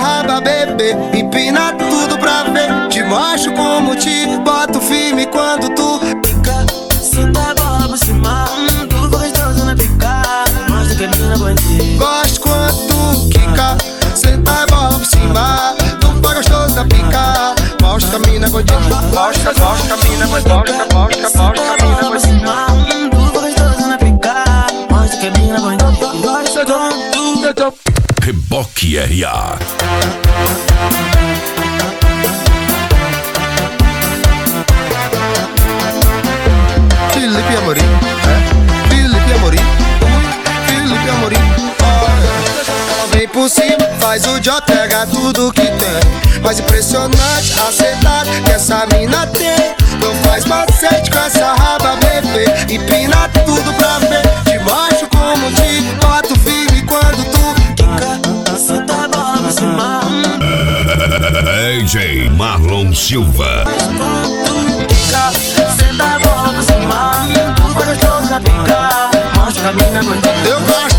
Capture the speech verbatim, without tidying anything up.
raba, bebê, empina tudo pra ver. Te mostro como te boto firme quando tu fica. Senta a bola por cima, hum, tu ficou gostoso na pica. Mostra que é mina bandida. Gosto quando tu quica. Senta a bola por cima, tu ficou gostoso na pica. Mostra a mina bandida. Mostra, mostra a mina bandida. Mostra, mostra, mostra a mina bandida. Hum, tu ficou gostoso na pica. Mostra que é mina bandida. Gosto quando tu Reboque R A. Felipe Amorim, é? Felipe Amorim, Felipe Amorim. Ela vem por cima, faz o J, pega tudo que tem. Mais impressionante, acertado que essa mina tem. Não faz macete com essa raba, bebê, empina tudo pra ver. Te mostro como te boto firme quando tu quica. Senta a bola por cima, D J Marlon Silva. senta a bola por cima, tu ficou gostoso na pica. Mostra a mina bandida. Eu gosto